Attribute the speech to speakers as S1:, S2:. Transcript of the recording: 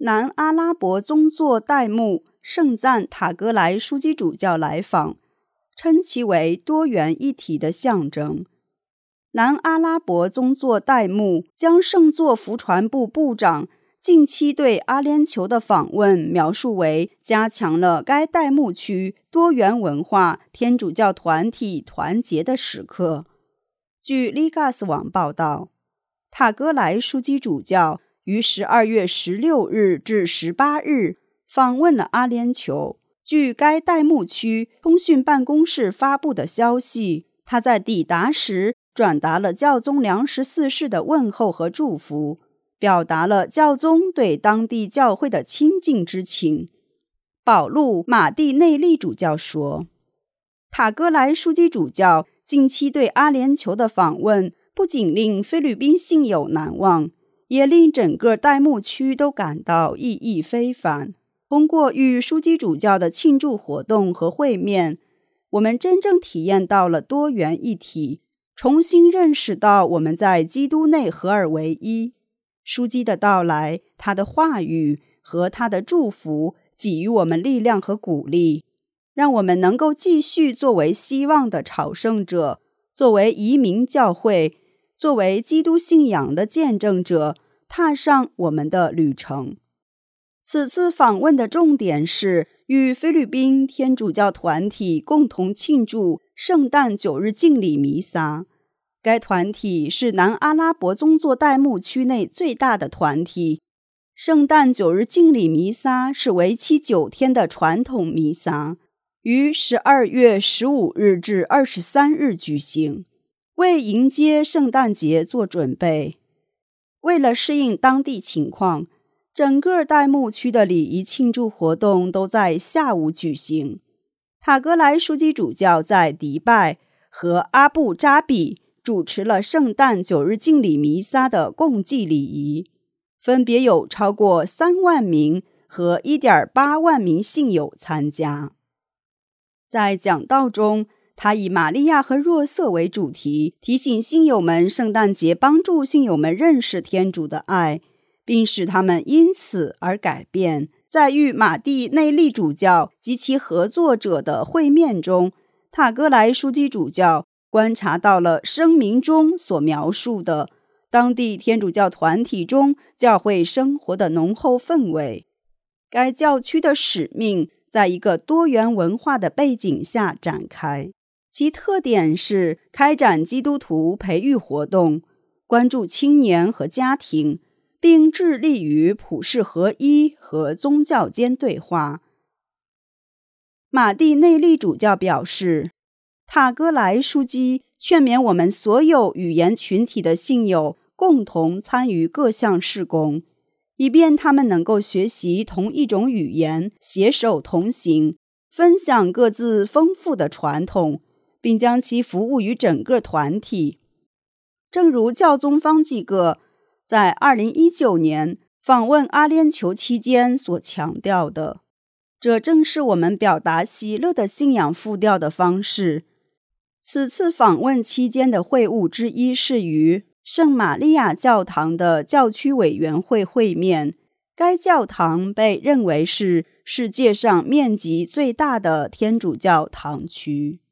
S1: 南阿拉伯宗座代牧圣赞塔格莱枢机主教来访，称其为多元一体的象征。南阿拉伯宗座代牧将圣座福传部部长近期对阿联酋的访问描述为加强了该代牧区多元文化天主教团体团结的时刻。据 Ligas 网报道，塔格莱枢机主教于12月16日至18日访问了阿联酋。据该代牧区通讯办公室发布的消息，他在抵达时转达了教宗良14世的问候和祝福，表达了教宗对当地教会的亲近之情。保禄·马蒂内利主教说，塔格莱枢机主教近期对阿联酋的访问不仅令菲律宾信友难忘，也令整个代牧区都感到意义非凡。通过与枢机主教的庆祝活动和会面，我们真正体验到了多元一体，重新认识到我们在基督内合而为一。枢机的到来，他的话语和他的祝福给予我们力量和鼓励，让我们能够继续作为希望的朝圣者，作为移民教会，作为基督信仰的见证者，踏上我们的旅程。此次访问的重点是与菲律宾天主教团体共同庆祝圣诞9日敬礼弥撒。该团体是南阿拉伯宗座代牧区内最大的团体。圣诞9日敬礼弥撒是为期9天的传统弥撒，于12月15日至23日举行，为迎接圣诞节做准备。为了适应当地情况，整个代牧区的礼仪庆祝活动都在下午举行。塔格莱枢机主教在迪拜和阿布扎比主持了圣诞9日敬礼弥撒的共祭礼仪，分别有超过3万名和 1.8 万名信友参加。在讲道中，他以玛利亚和若瑟为主题，提醒信友们圣诞节帮助信友们认识天主的爱，并使他们因此而改变。在与马蒂内利主教及其合作者的会面中，塔格莱枢机主教观察到了声明中所描述的当地天主教团体中教会生活的浓厚氛围。该教区的使命在一个多元文化的背景下展开，其特点是开展基督徒培育活动，关注青年和家庭，并致力于普世合一和宗教间对话。马蒂内利主教表示，塔格莱枢机劝勉我们所有语言群体的信友共同参与各项事工，以便他们能够学习同一种语言，携手同行，分享各自丰富的传统，并将其服务于整个团体。正如教宗方济各在2019年访问阿联酋期间所强调的，这正是我们表达喜乐的信仰复调的方式。此次访问期间的会晤之一是与圣玛利亚教堂的教区委员会会面。该教堂被认为是世界上面积最大的天主教堂区。